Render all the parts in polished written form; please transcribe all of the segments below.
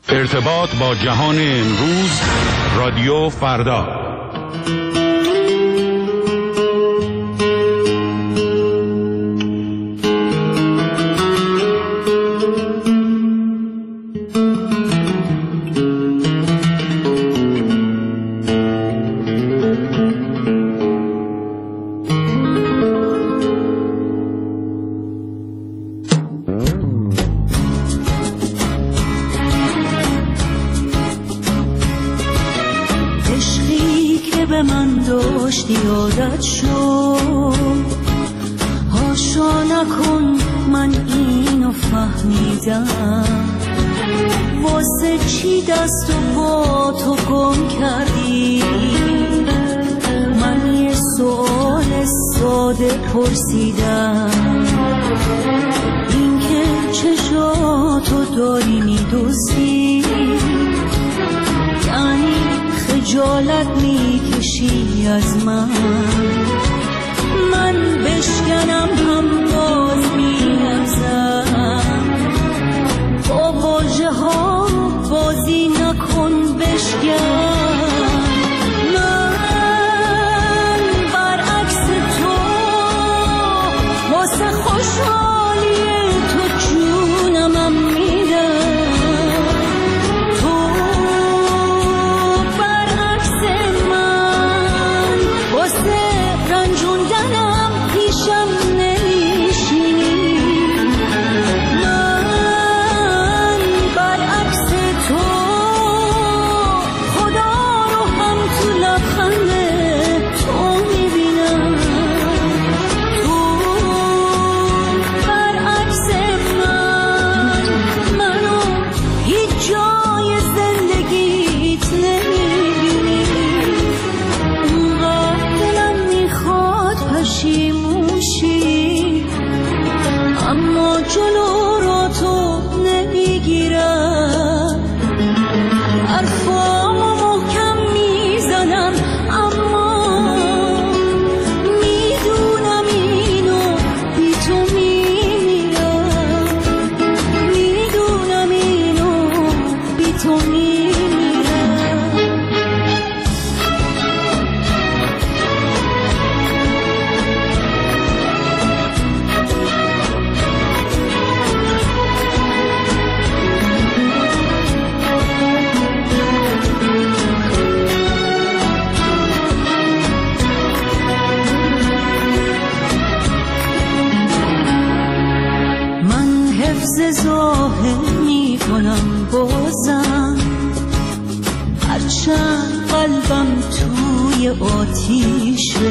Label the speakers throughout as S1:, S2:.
S1: ارتباط با جهان امروز، رادیو فردا.
S2: یادت شد هاشا نکن، من اینو فهمیدم، واسه چی دست و پا تو گم کردی. من یه سوال ساده پرسیدم، این که چشاتو داری میدوزی، یعنی خجالت میکشی از من بشکنم هم باز میلرزم، با واژه ها بازی نکن بشکن. من برعکس تو واسه خوشحالی تو جونمم میدم، تو برعکس من واسه رنجوندنم پیشم نمیشینی. من برعکس تو خدا رو هم تو لبخند تو میبینم، تو برعکس منو هیچ جای زندگیت نمیبینی. اونقدر دلم میخواد پشیموشی، اما جلو رو تو نمیگیرم. حرفامو محکم میزنم، اما میدونم اینو بی تو میمیرم، میدونم اینو بی تو میمیرم. من حفظ ظاهر میکنم بازم، هرچند قلبم توی آتیشه.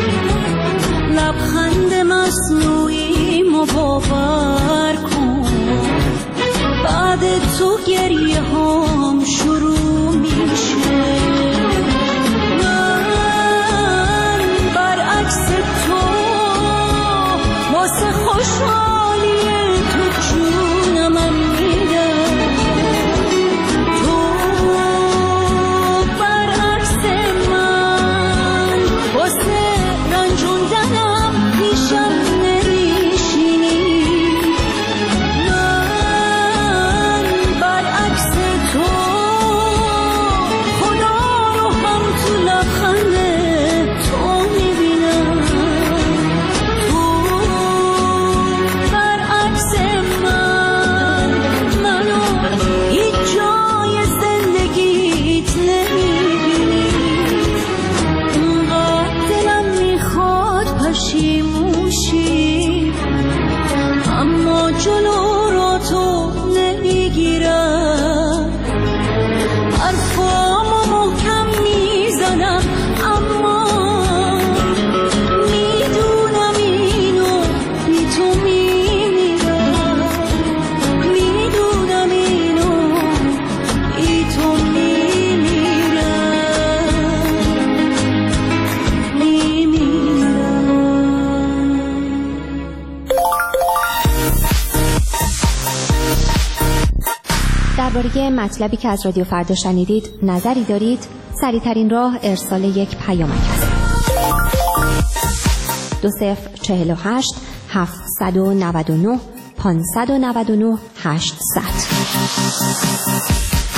S2: لبخند مصنوعی باور کن، بعد تو گریه هام شروع میشه. من برعکس تو واسه خوشحالی تو جونمم میدم، تو برعکس من واسه رنجوندنم پیشم نمیشینی. من برعکس تو خدا رو هم تو لبخند تو میبینم، تو برعکس منو هیچ جای زندگیت نمیبینی. اونقدر دلم میخواد پشیموشی، اما جلو رو تو نمیگیرم. حرفامو محکم میزنم، اما میدونم اینو بی تو میمیرم، میدونم اینو بی تو میمیرم.
S3: درباره مطلبی که از رادیو فردا شنیدید نظری دارید؟ سریع‌ترین راه ارسال یک پیامک است. 2048 799 599 800.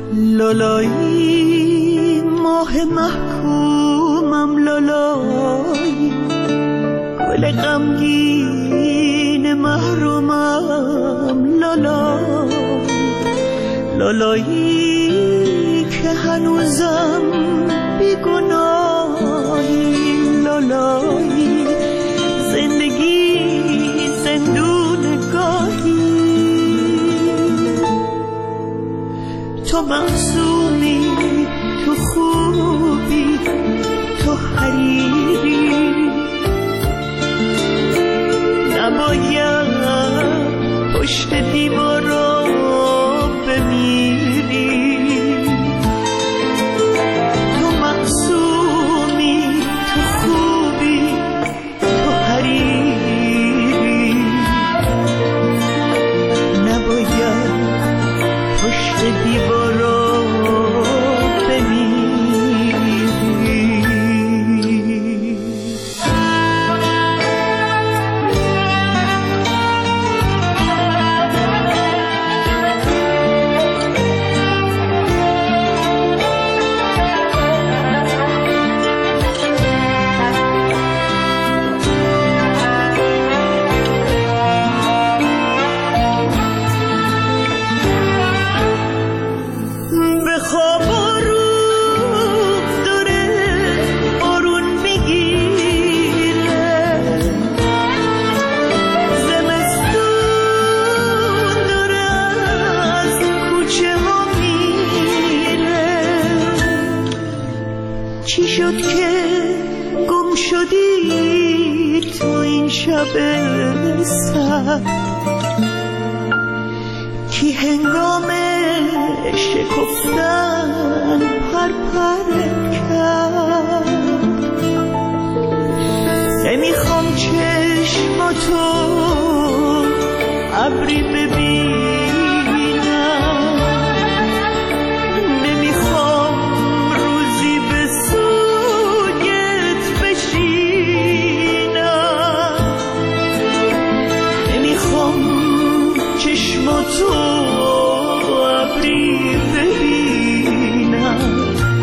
S4: لالایی ماه محکومم، لالایی گل غمگین محرومم، لالایی لالایی که هنوزم بیگناهی، لالایی زندگی زندون گاهی. تو معصومی، تو خوبی، تو حریری، نباید پشت دیوارا بمیری. تو معصومی، تو خوبی، تو حریری، نباید پشت دیوارا بمیری. چی شد که گم شدی تو این شب سرد؟ کی هنگام شکفتن پرپر کرد؟ نمیخوام چشماتو ابری ببینم، نمیخوام روزی به سویت بشینم، نمیخوام چشماتو ابری ببینم،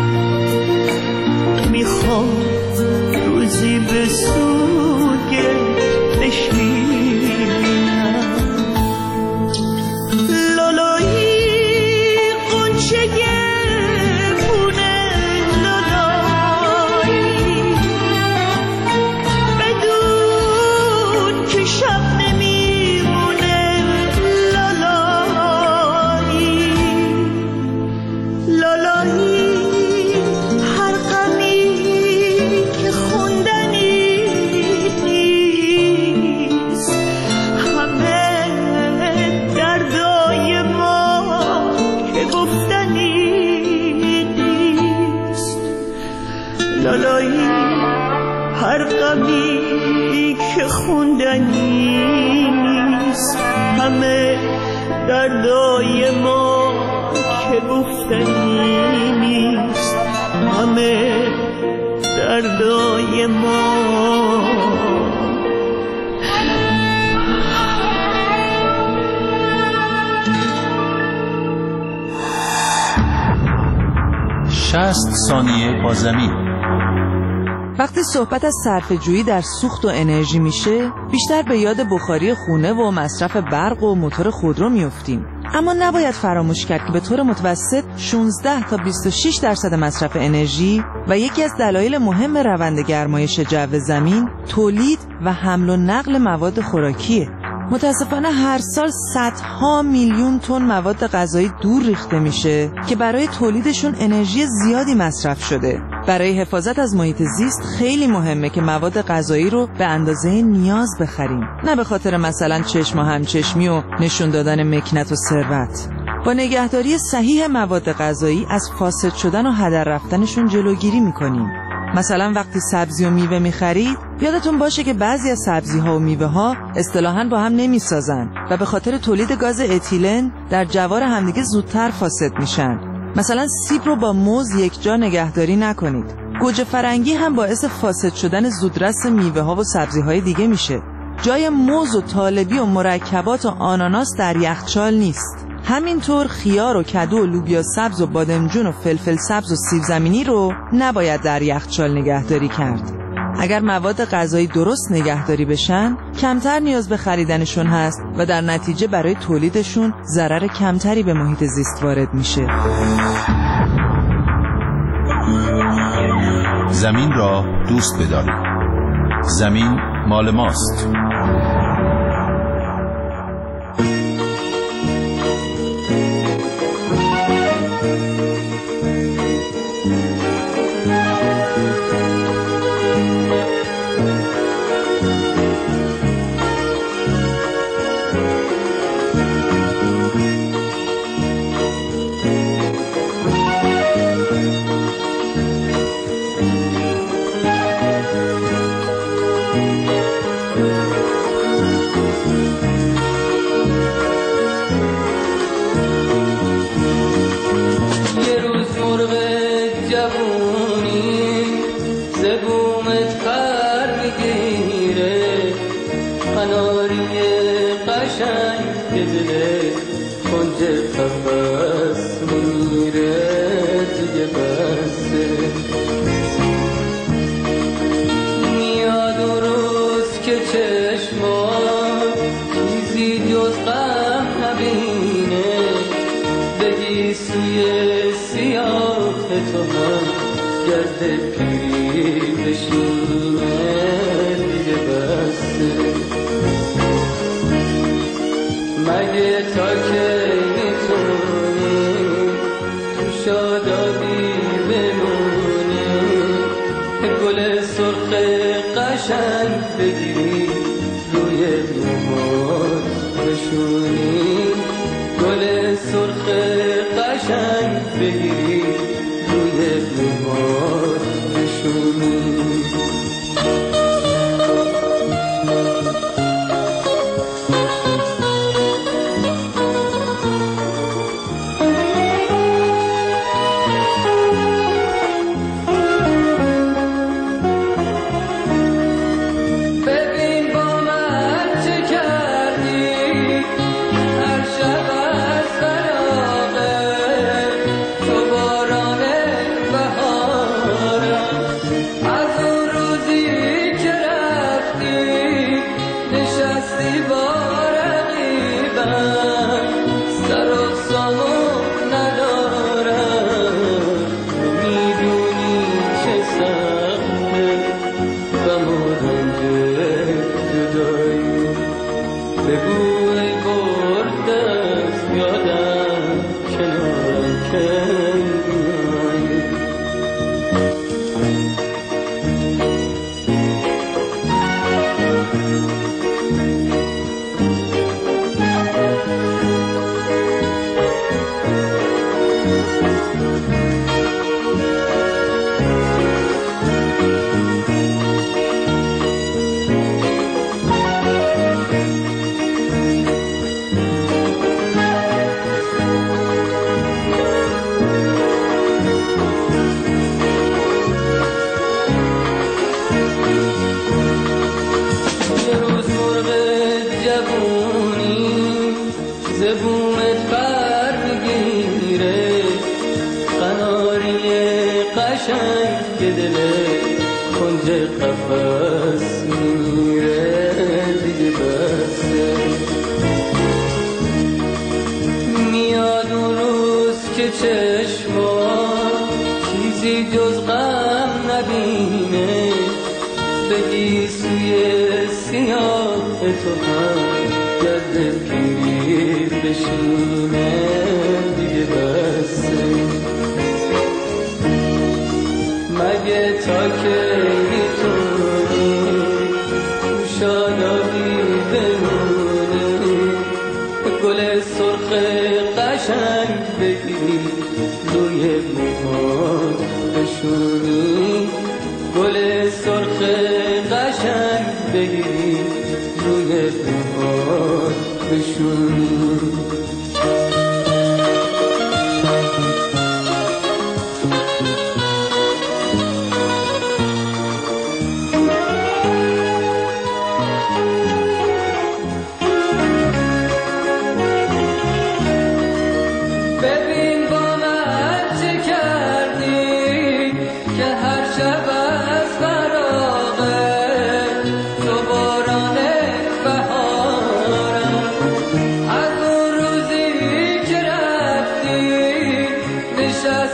S4: نمیخوام روزی به سویت بشینم. لالایی قنچه پونه، لالایی بدون که شب نمیمونه، لالایی لالایی هر غمی که خوندنی نیست، همه دردای ما که گفتنی نیست. لالایی هر غمی که خوندنی نیست، همه دردای ما که گفتنی نیست، همه دردای ما.
S5: شصت ثانیه با زمین.
S6: وقتی صحبت از صرفه‌جویی در سوخت و انرژی میشه، بیشتر به یاد بخاری خونه و مصرف برق و موتور خودرو میافتیم. اما نباید فراموش کرد که به طور متوسط 16 تا 26% مصرف انرژی و یکی از دلایل مهم روند گرمایش جو زمین تولید و حمل و نقل مواد خوراکیه. متاسفانه هر سال صدها میلیون تن مواد غذایی دور ریخته میشه که برای تولیدشون انرژی زیادی مصرف شده. برای حفاظت از محیط زیست خیلی مهمه که مواد غذایی رو به اندازه نیاز بخریم، نه به خاطر مثلا چشم و همچشمی و نشون دادن مکنت و ثروت. با نگهداری صحیح مواد غذایی از فاسد شدن و هدر رفتنشون جلوگیری میکنیم. مثلا وقتی سبزی و میوه میخرید یادتون باشه که بعضی از سبزی‌ها و میوه‌ها اصطلاحاً با هم نمیسازن و به خاطر تولید گاز اتیلن در جوار همدیگه زودتر فاسد میشن. مثلا سیب رو با موز یک جا نگهداری نکنید. گوجه فرنگی هم باعث فاسد شدن زودرس میوه‌ها و سبزی‌های دیگه میشه. جای موز و طالبی و مرکبات و آناناس در یخچال نیست. همینطور خیار و کدو و لوبیا سبز و بادمجون و فلفل سبز و سیب زمینی رو نباید در یخچال نگهداری کرد. اگر مواد غذایی درست نگهداری بشن، کمتر نیاز به خریدنشون هست و در نتیجه برای تولیدشون ضرر کمتری به محیط زیست وارد میشه.
S5: زمین را دوست بدارید. زمین مال ماست.
S7: مگه تا که میتونی تو شادابی بمونی، گل سرخ قشنگ بگیری روی موهات بشونی، گل سرخ قشنگ بگیری روی موهات بشونی.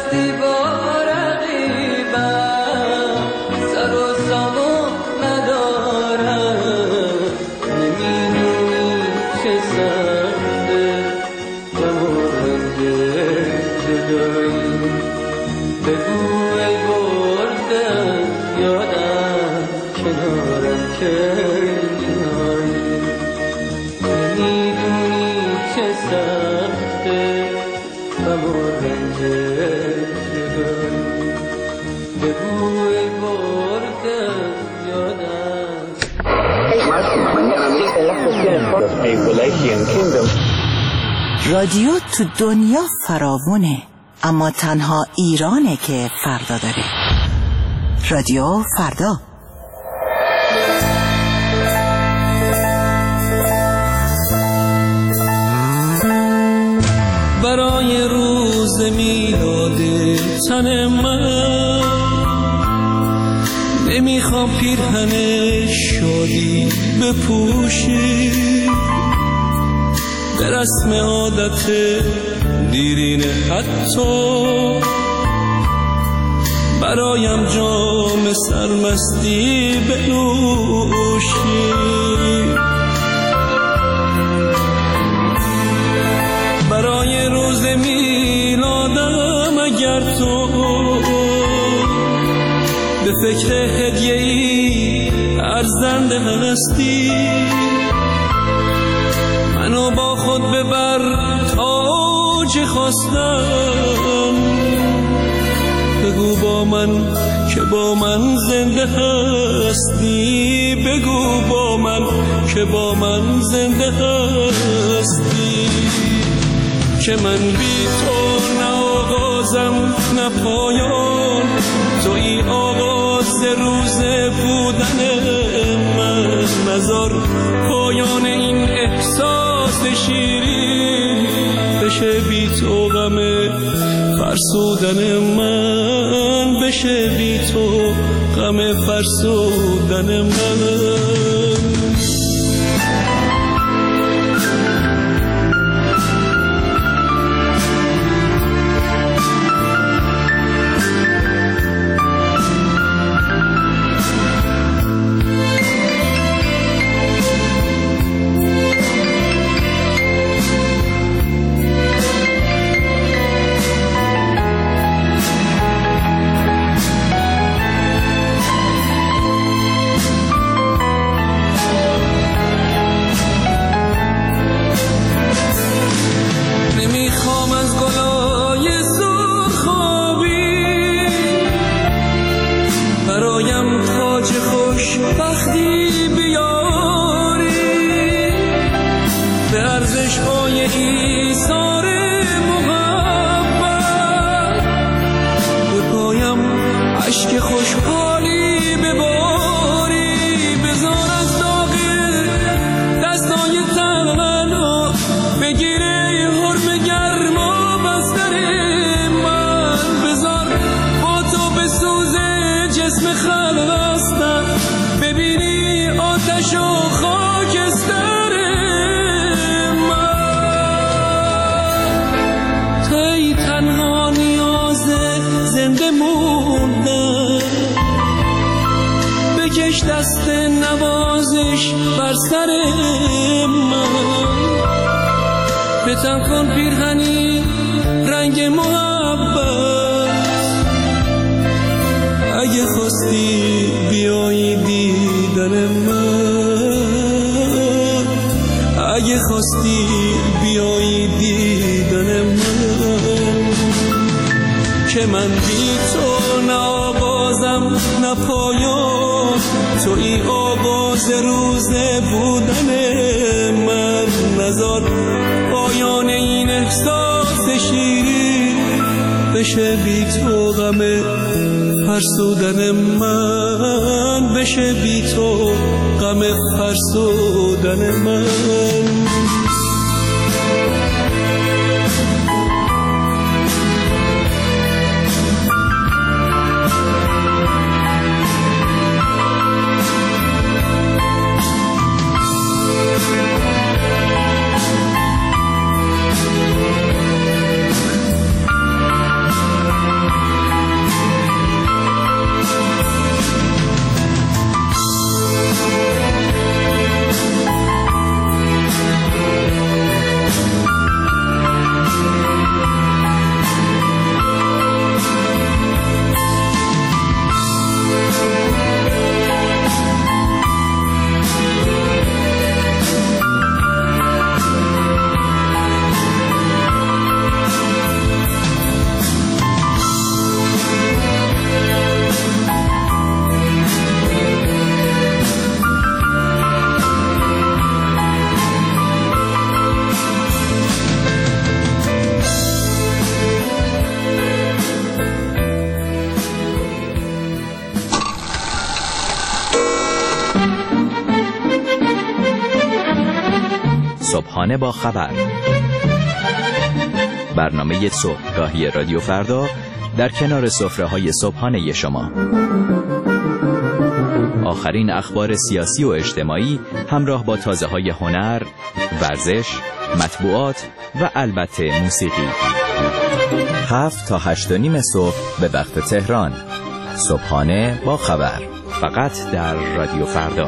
S7: هستی با رقیبم سر و سامان ندارم نمیدونی چه سخته غم و رنج جدایی بگو ای بردن یادم کنارم که نایی نمیدونی چه سخته غم و رنج جدایی بگو ای بردن یادم.
S8: رادیو تو دنیا فراوونه، اما تنها ایرانه که فردا داره. رادیو فردا.
S9: برای روز میلاد تن من نمیخوام پیرهن شادی بپوشی، به رسم عادت دیرینه حتی برایم جام سرمستی بنوشی. برای روز میلادم اگر تو به فکر هدیه‌ای ارزنده هستی، منو با خود ببر تاج خواستم، بگو با من که با من زنده هستی، بگو با من که با من زنده هستی، که من بی تو نه آغازم نه پایان، توی آغاز روز بودن من، نذار پایان این احساس شیرین بشه بی تو غم فرسودن من، بشه بی تو غم فرسودن من. دست نوازش بر سر من، به تن کن پیرهنی رنگ محبت، اگه خواستی بیایی دیدن من، اگه خواستی بیایی دیدن من، که من بی تو نه آغازم نه پایان، توی آغاز روز بودن من، نذار پایان این احساس شیرین بشه بی تو غم فرسودن من، بشه بی تو غم فرسودن من.
S10: صبحانه با خبر، برنامه صبحگاهی رادیو فردا در کنار سفره‌های صبحانه شما. آخرین اخبار سیاسی و اجتماعی همراه با تازه‌های هنر، ورزش، مطبوعات و البته موسیقی. 7 تا 8:30 صبح به وقت تهران. صبحانه با خبر، فقط در رادیو فردا.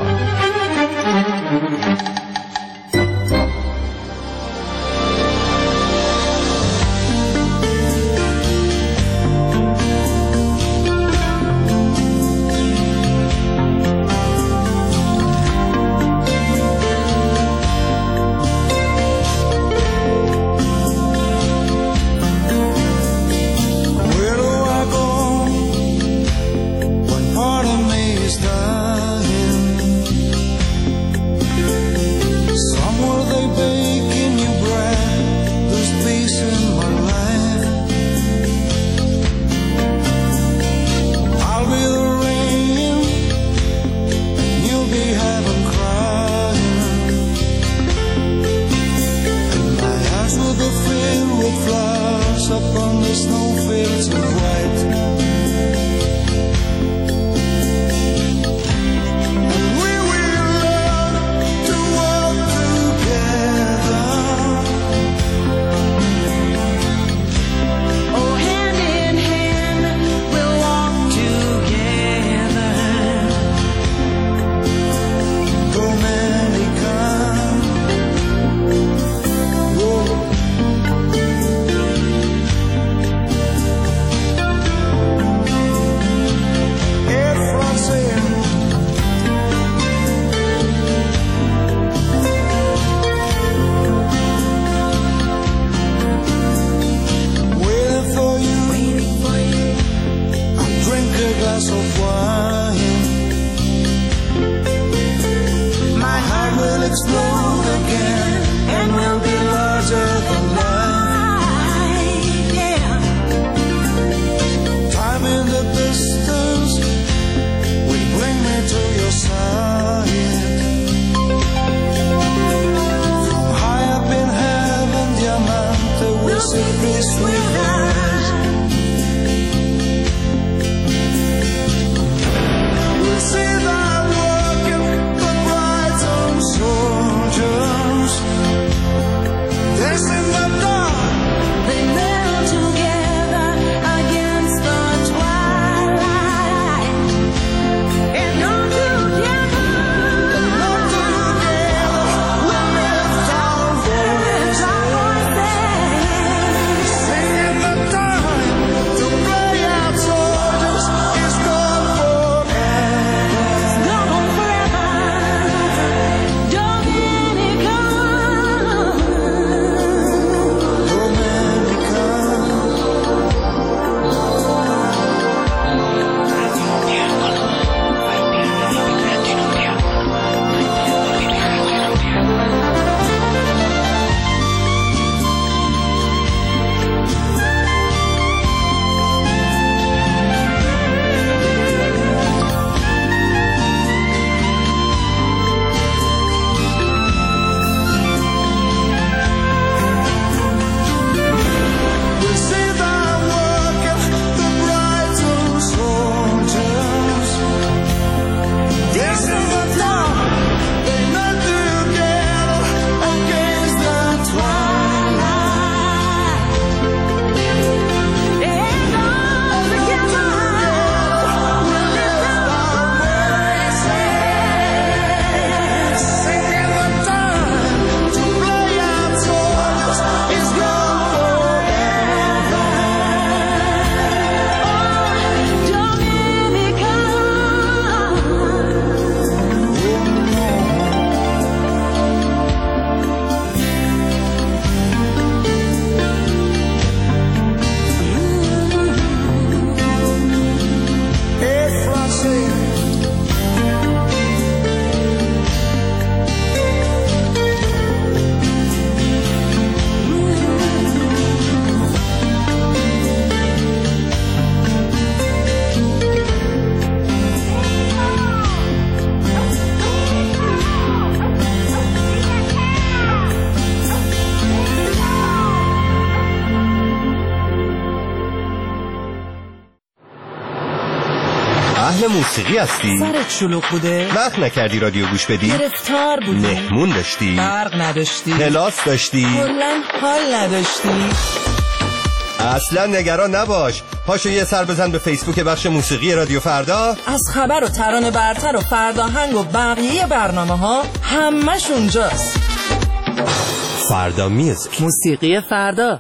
S11: اهل موسیقی هستی؟
S6: سرت شلوغ بوده؟
S11: وقت نکردی رادیو گوش بدی؟
S6: گرفتار بودی؟
S11: مهمون داشتی؟
S6: برق نداشتی؟
S11: کلاس داشتی؟
S6: کلاً حال نداشتی؟
S11: اصلا نگران نباش. پاشو یه سر بزن به فیسبوک بخش موسیقی رادیو فردا.
S6: از خبر و ترانه برتر و فرداهنگ و بقیه برنامه ها همش اونجاست.
S11: فردا میوزیک،
S6: موسیقی فردا.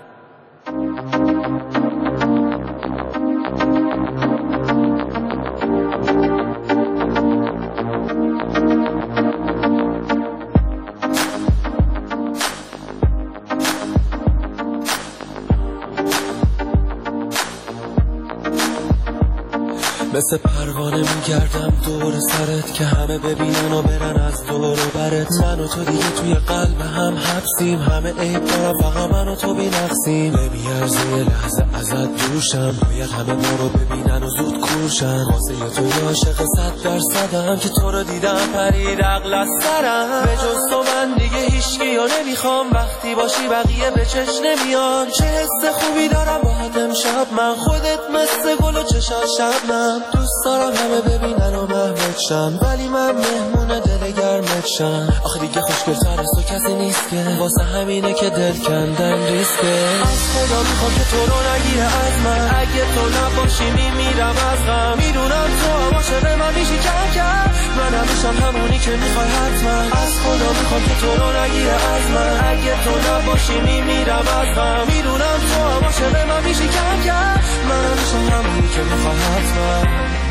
S9: مثل پروانه میگردم دور سرت که همه ببینن و برن از دور و برت. من و تو دیگه توی قلب هم حبسیم، همه عیب دارم فقط من و تو بی‌نقصیم. نمیارزه یه لحظه ازت دوشم، باید همه ما رو ببینن و زود کورشن. واسه یه تو عاشق 100%م که تو رو دیدم پرید عقل از سرم. به جز تو من دیگه هیچکی ها نمیخوام، وقتی باشی بقیه به چش نمیان. چه حس خوبی دارم باهات امشب من، خودت مثل گل و چشات شبنم. دوست دارم همه ببینن و محمد شن، ولی من مهمون دل گرمت شن. آخه دیگه خوشگل‌تر از تو کسی نیست که، واسه همینه که دل کندن ریسکه. از خدا میخوام که تو رو نگیره از من، اگه تو نباشی میمیرم از غم. میدونم تو باشه به من میشی کم، من همیشم همونی که میخوای حتما. از خدا میخوام که تو رو نگیره از من، اگه تو نباشی میمیرم از غم. میدونم تو باشه به من میشی کم، من همیشم همونی که میخوای حتما.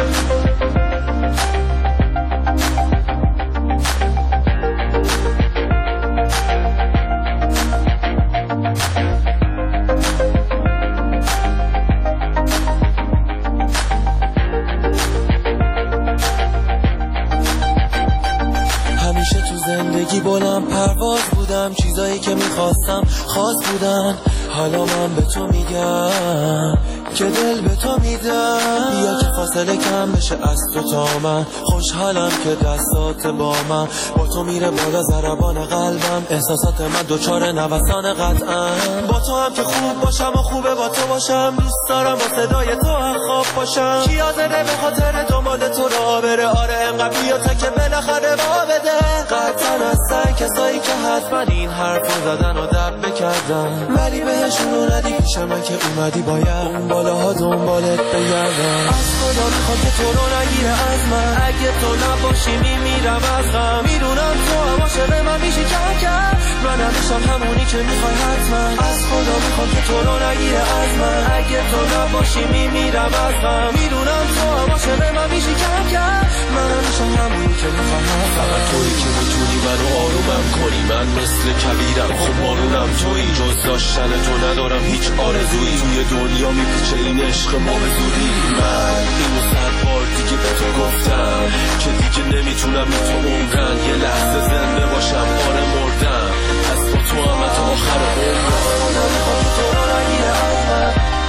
S9: همیشه تو زندگی بلند پرواز بودم، چیزایی که میخواستم خاص بودن. حالا من به تو میگم که دل به تو میدم، بیا که فاصله کم بشه از تو تا من. خوشحالم که دستات با من، با تو میره بالا ضربان قلبم. احساسات من دوچار نوسان قطعا، با تو هم که خوب باشم و خوبه با تو باشم. دوست دارم با صدای تو هم خواب باشم. کی حاضره به خاطر دنبال تو را بره؟ آره انقدر بیا تا که بالاخره با بده. قطعا هستن کسایی که حتما این حرفو زدن و دب بکردن، ولی بهشون رو ندی پیش من که اومدی باید اون بالاها دنبالت بگردم. از خدا میخوام که تو رو نگیره از من، اگه تو نباشی میمیرم از غم. میدونم تو باشه به من میشی کم، من همیشم همونی که میخوای حتما. از خدا میخوام که تو رو نگیره از من، اگه تو نباشی میمیرم از غم. میدونم تو باشه به من میشی کم، من همیشم همونی که میخوای حتما. فقط تویی که میتونی منو آرومم کنی، من مثل کبیرم خب بارونم تویی. جز داشتن تو ندارم هیچ آرزویی، توی دنیا میپیچه این عشق ما به زودی. من اینو 100 بار دیگه به تو گفتم که دیگه نمیتونم به تو عمرن. یه لحظه زنده باشم آره مردم، پس با تو هم تا آخر عمرم. تو رو نگیره از من،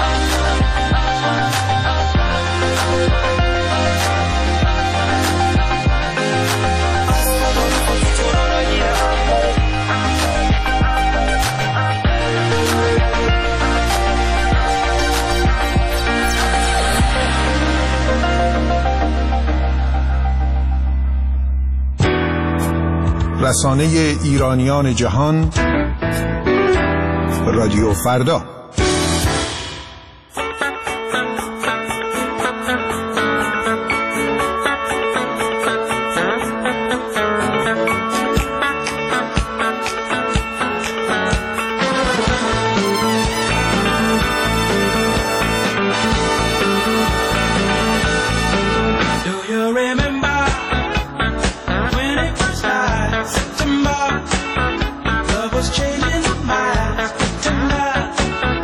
S12: رسانه ایرانیان جهان، رادیو فردا.
S9: was changing my mind tonight.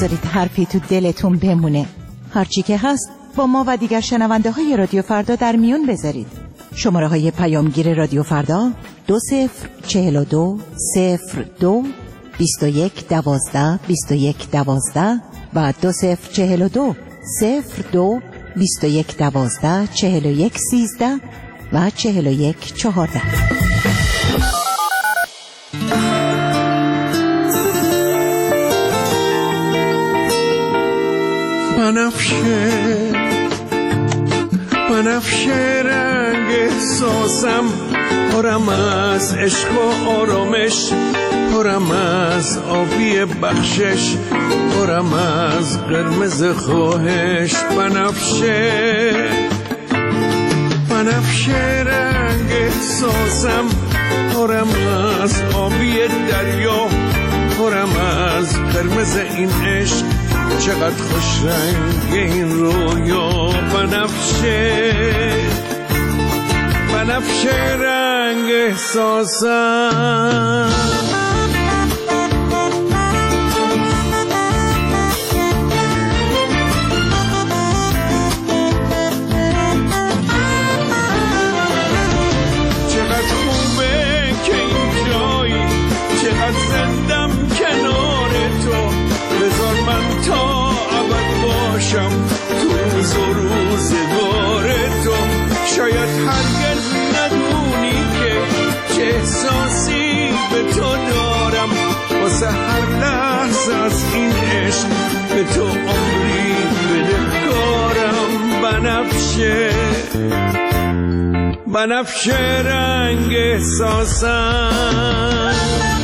S8: نذارید حرفی تو دلتون بمونه. هرچی که هست با ما و دیگر شنونده های رادیو فردا در میون بذارید. شماره های پیامگیر رادیو فردا 2042 02 21 12 21 12 و 2042 02 21 12 41 13 و 41 14.
S13: بنفشه رنگ احساسم، پرم از عشق و آرامش، پرم از آبی بخشش، پرم از قرمز خواهش. بنفشه رنگ احساسم، پرم از آبی دریا، پرم از قرمز این عشق، چقدر خوش رنگ این رویا. بنفشه رنگ احساسم. چقدر خوبه که این جایی، چقدر زندم کنار تو، بذار من تا ابد باشم تو روز و روزگار تو. شاید هرگز ندونی که چه احساسی به تو دارم، واسه هر لحظه از این عشق به تو عمری بدهکارم. بنفشه رنگ احساسم.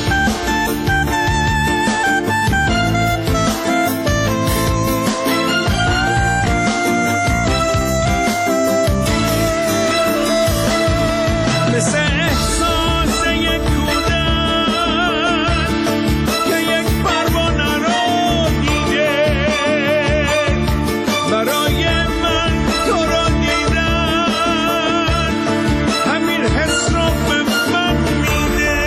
S13: مثل احساس یک کودک که یک پروانه رو دیده، برای من تو رو دیدن همین حس رو به من میده.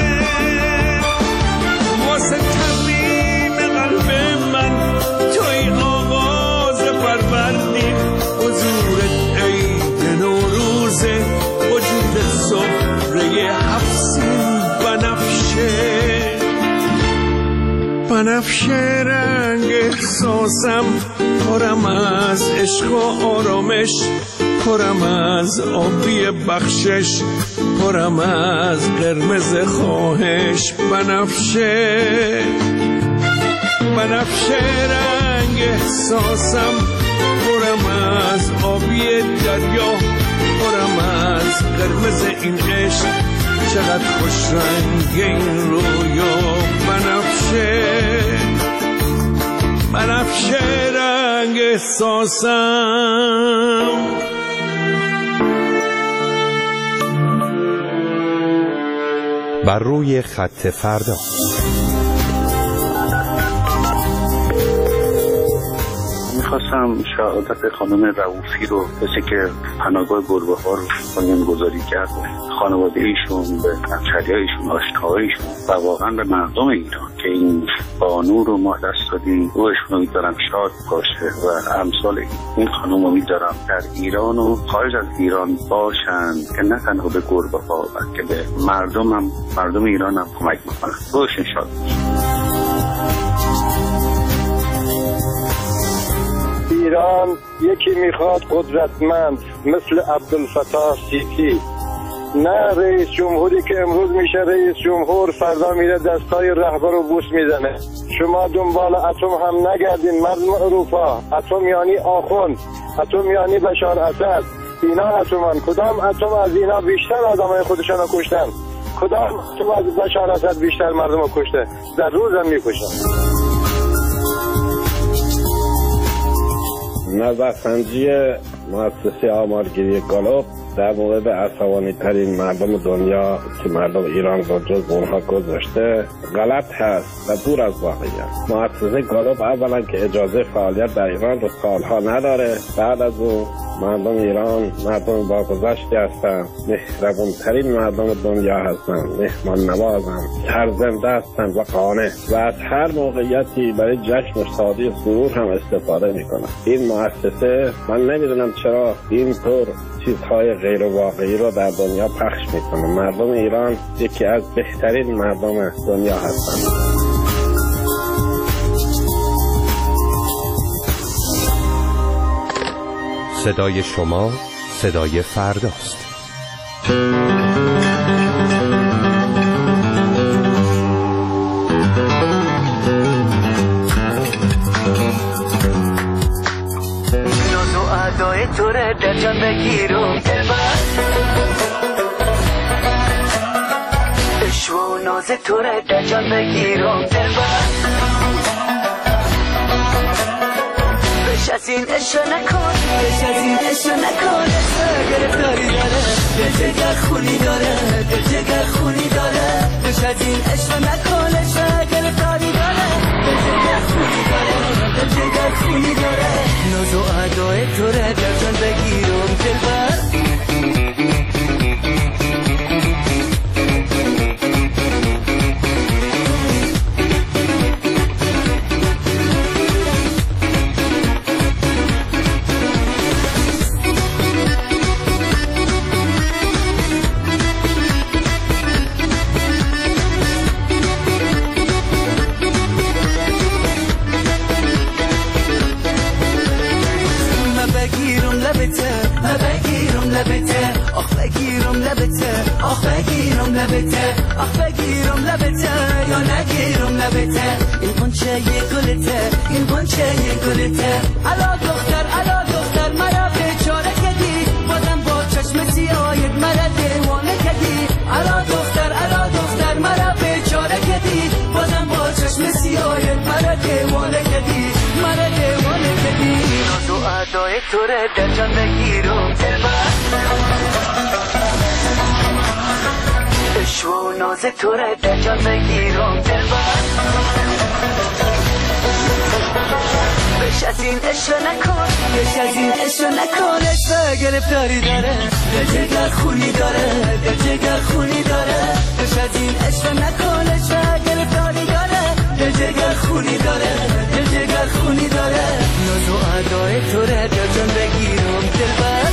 S13: واسه تمیم قلب من توی آغاز فروردین، حضورت عید نوروزه، وجود سفره هفسین. بنفشه رنگ احساسم، پرم از عشق و آرامش، پرم از آبی بخشش، پرم از قرمز خواهش. بنفشه رنگ احساسم، پرم از آبی دریا، پرم از قرمز این عشق، چقدر خوش رنگ این رویا. بنفشه رنگ احساسم.
S14: بر روی خط فردا.
S15: میخواستم شهادت خانم رؤوفی رو، کسی که پناهگاه گربه ها رو بنیانگذاری کرده، خانواده ایشون، به همشهریایشون، آشناهایشون و واقعا به مردم ایران که این بانو رو ما دست دادیم، روحشون امیدوارم شاد باشه و امثال این خانم امیدوارم در ایران و خارج از ایران باشن که نه تنها به گربه ها بلکه به مردم ایران هم کمک میکنن. روحشون شاد باشه.
S16: ایران یکی میخواد قدرتمند مثل عبدالفتاح سیسی، نه رئیس جمهوری که امروز میشه رئیس جمهور فردا میره دستای رهبر رو بوس میزنه. شما دنبال اتم هم نگردین مردم اروپا. اتم یعنی آخوند، اتم یعنی بشار اسد. اینا اتمن. کدام اتم از اینا بیشتر آدمای خودشان رو کشتن؟ کدام اتم از بشار اسد بیشتر مردم رو کشته؟ در روز هم میکشن.
S17: نظرسنجی مؤسسه آمارگیری گالوپ در مورد عصبانی ترین مردم دنیا که مردم ایران رو جز اونها گذاشته غلط هست و دور از واقعیت. مؤسسه گالوپ اولا که اجازه فعالیت در ایران رو سالها نداره، بعد از اون مردم ایران مردم با گذشتی هستند، مهربونترین مردم دنیا هستند، مهمان نوازند، سرزنده هستند و قانع و از هر موقعیتی برای جشن و شادی و سرور هم استفاده میکنند. این مؤسسه من نمیدونم چرا اینطور چیزهای غیر واقعی رو در دنیا پخش میکنه. مردم ایران یکی از بهترین مردم دنیا هستند.
S14: صدای شما صدای فرداست.
S9: ناز و ادای تو رو در جان بگیرم دلبر، عشق و ناز تو رو در جان بگیرم دلبر، بش از این عشق نکن، بش از این عشق نکن، عشق گرفتاری داره، دل جگر خونی داره، دل جگر خونی داره، بش از این عشق نکن، عشق گرفتاری داره، دل جگر خونی داره، دل جگر خونی داره، ناز و ادای تو رو در جان بگیرم دلبر. یا نگیرم لبته، این قنچه یه گلته، این قنچه یه گلته، الا دختر مرا بیچاره کردی، بازم با چشم سیاهت مرا دیوانه کردی، الا دختر مرا بیچاره کردی، بازم با چشم سیاهت مرا دیوانه کردی، مرا دیوانه کردی، ناز و ادای تو رو در جان بگیرم دلبر، عشق و ناز تو رو در جان بگیرم دلبر، بش از این عشق نکن، بش از این عشق نکن، عشق گرفتاری داره، دل جگر خونی داره، دل جگر خونی داره، بش از این عشق نکن، عشق گرفتاری داره، دل جگر خونی داره، دل جگر خونی داره، ناز و ادای تو رو در جان بگیرم دلبر.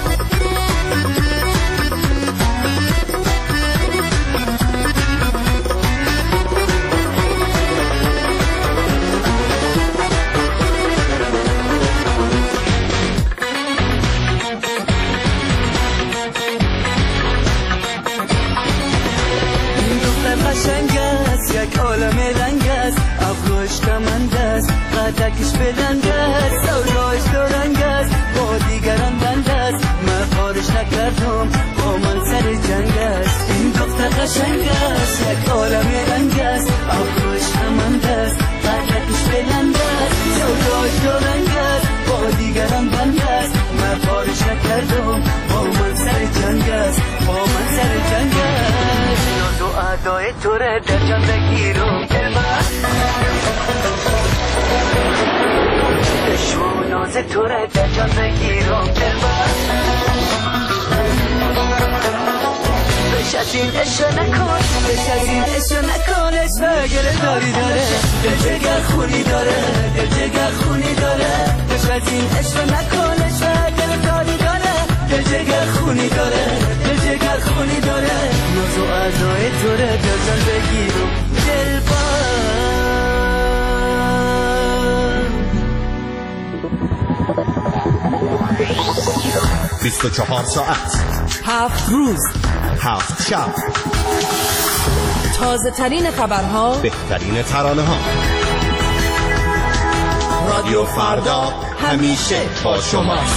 S11: 24 ساعت
S6: 7 روز
S11: 7 شب،
S6: تازه ترین خبرها،
S11: بهترین ترانه ها. رادیو فردا همیشه با شماست.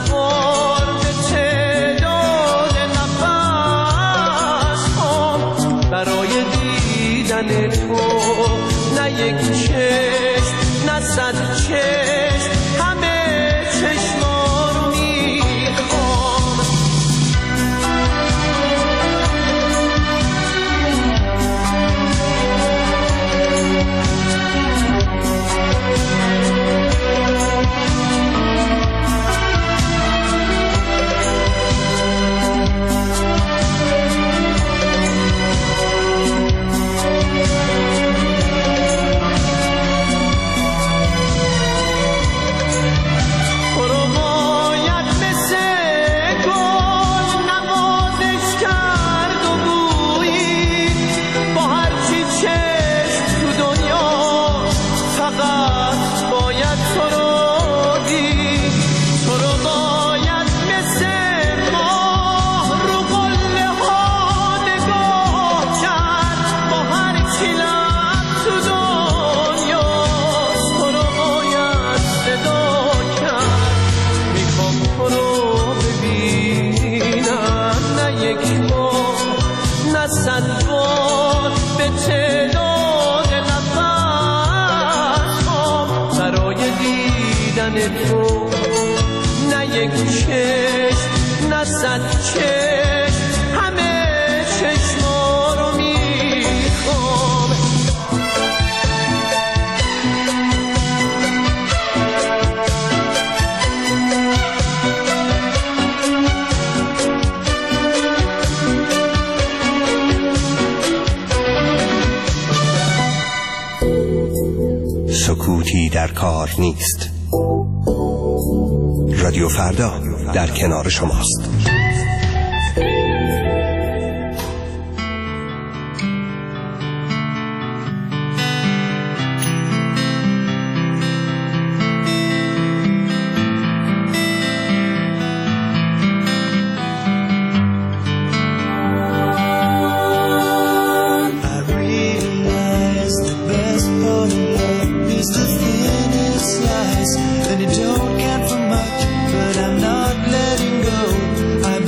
S9: وار به تعداد نفس هم برای دیدن تو، نه یک چشم نه صد چشم، همه چشما رو میخوام. تو نه یک چشم نه صد چشم، همه چشما رو میخوام.
S11: سکوتی در کار نیست. رادیو فردا در کنار شماست.
S9: And you don't count for much, but I'm not letting go. I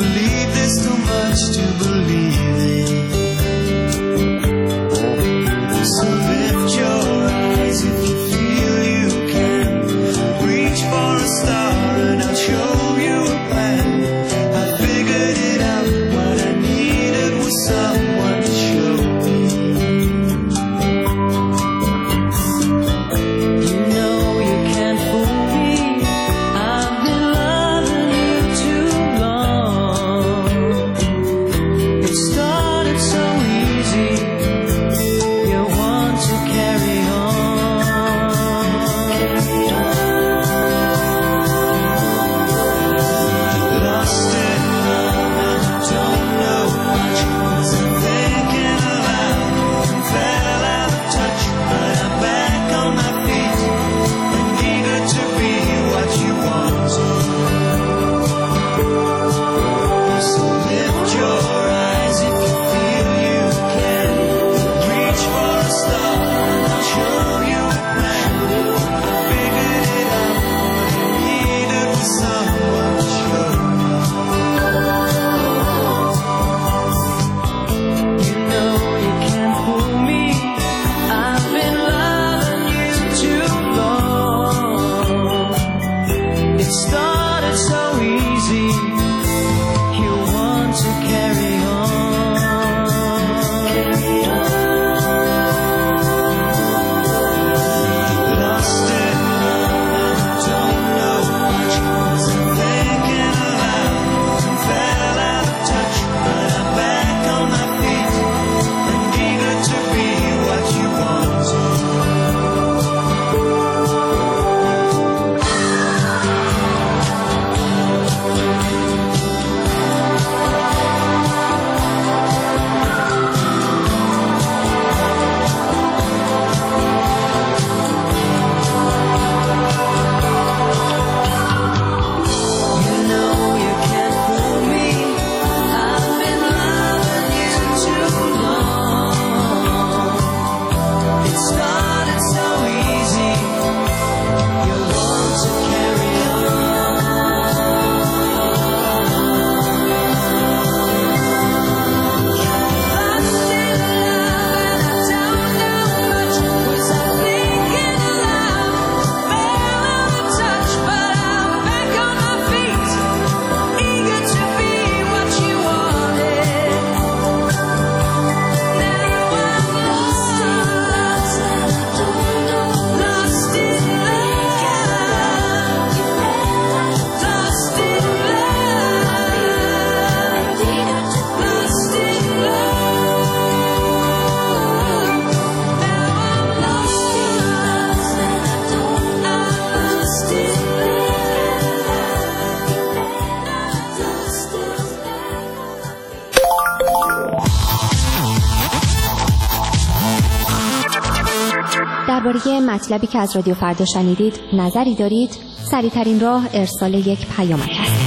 S3: درباره مطلبی که از رادیو فردا شنیدید نظری دارید؟ سریع‌ترین راه ارسال یک پیامک است.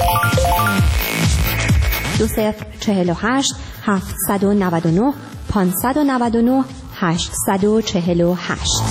S3: 2048 799 599 848.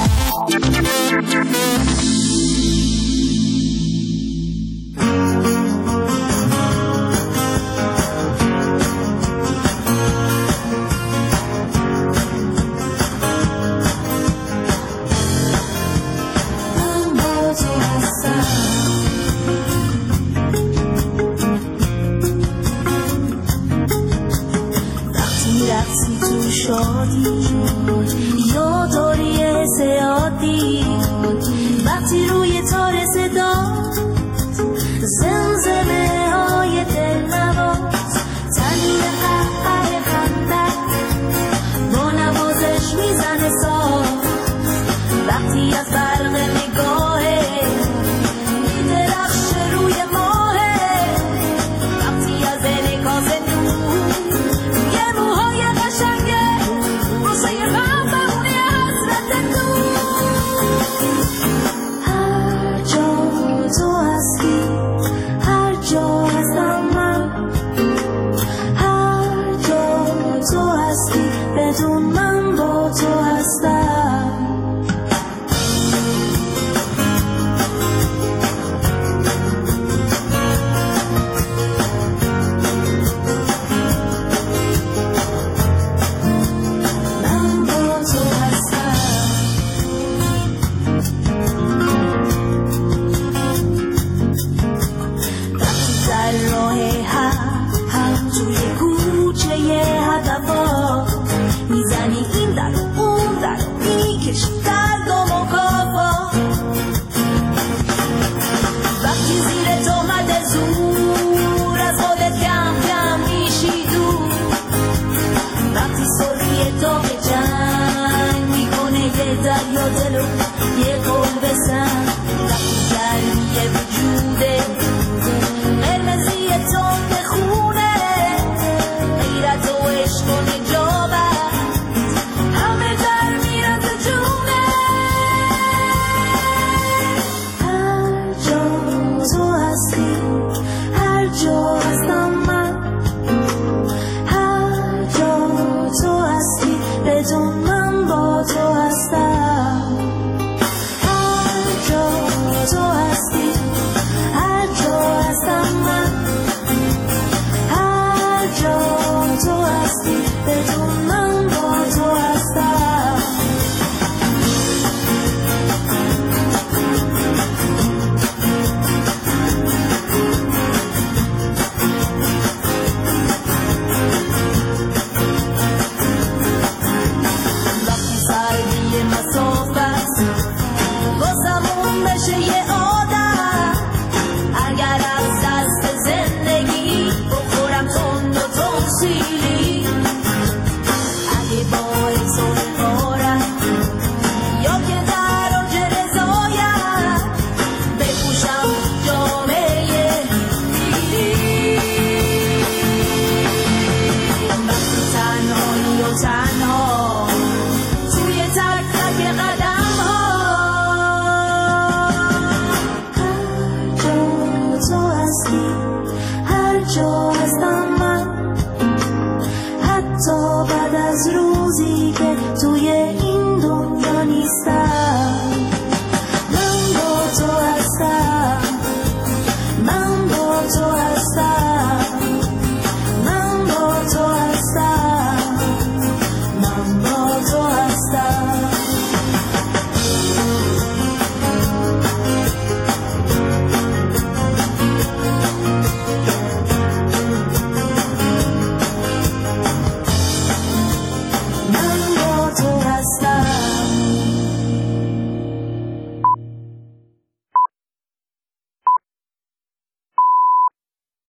S2: یا داری زیادی وقتی رو